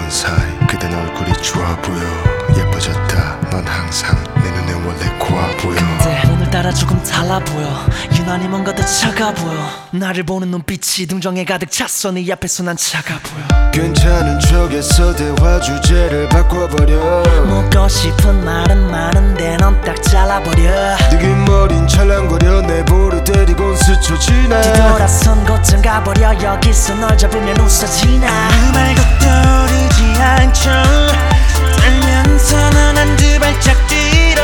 있던 사이 그댄 얼굴이 좋아 보여. 예뻐졌다 넌 항상 내 눈에 원래 고와 보여. 근데 오늘따라 조금 달라 보여. 유난히 뭔가 더 차가 보여. 나를 보는 눈빛이 등정에 가득 찼어. 네 앞에서 난 차가 보여. 괜찮은 척에서 대화 주제를 바꿔버려. 묻고 싶은 말은 많은데 넌 딱 잘라버려. 느낌 어린 찰랑거려 내 볼을 때리곤 스쳐 지나. 뒤돌아선 곳쯤 가버려. 여기서 널 잡으면 웃어지나. 아무 말도 떠오르지 않죠. 떨면서 넌 한두 발짝 뒤로.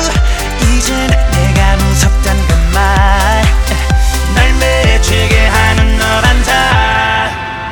이젠 내가 무섭단 그 말 날 매치게 하는 너란 다.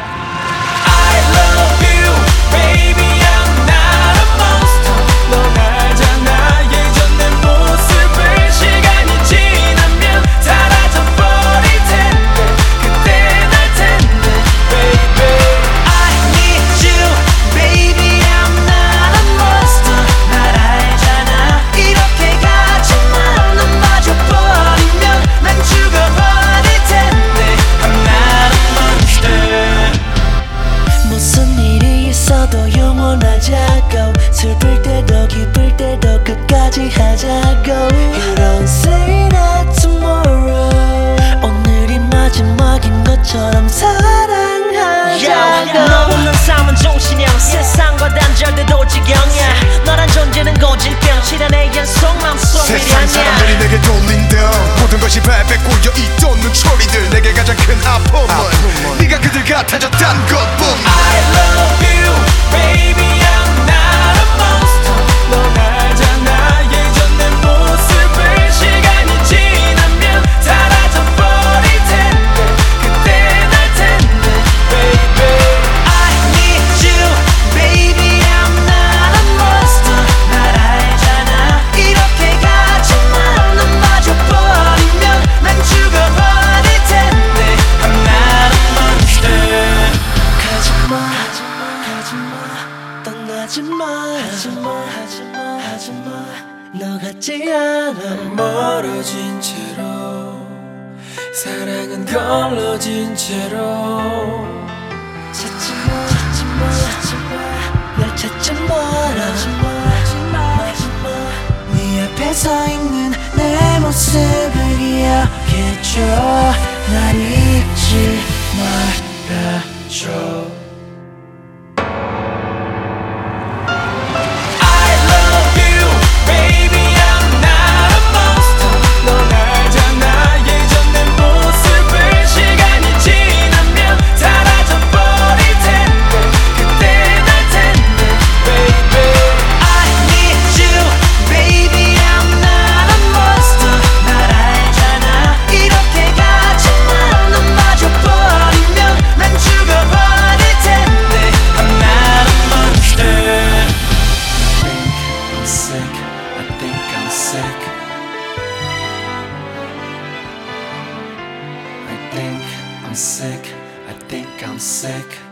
I love you, baby, I'm not a monster. 넌 알잖아 예전 내 모습을. 시간이 지나면 사라져 버릴 텐데 그때 날 텐데 baby. I need you, baby, I'm not a monster. 날 알잖아 이렇게 가지마. 넌 빠져버리면 난 죽어버릴 텐데 I'm not a monster. 무슨 일이 있어도 영원하자고. 슬플 때도 기쁠 때도 끝까지 하자고. You don't say that tomorrow. 오늘이 마지막인 것처럼 사랑하자고. 너 없는 삶은 종신형. 세상과 단절돼도 지경이야. 너란 존재는 고질병. 실현의 연속 맘속 세상 사람들이 내게 돌린다. 모든 것이 발베 꼬여있던 눈초리들. 내게 가장 큰 아픔은 네가 그들 같아졌단 것뿐. I love you, baby, I'm not a monster. 넌 알잖아 예전 내 모습을. 시간이 지나면 사라져 버릴 텐데 그때 날 텐데 baby. I need you, baby, I'm not a monster. 날 알잖아 이렇게 가지마. 넌 빠져버리면 난 죽어버릴 텐데 I'm not a monster. 가지마 가지마 떠나지마. 하지마 너 같지 않아. 멀어진 채로 사랑은 걸러진 채로 찾지마 날 찾지 마라. 네 앞에 서 있는 내 모습을 기억해줘. 날 잊지 말아줘. I think I'm sick.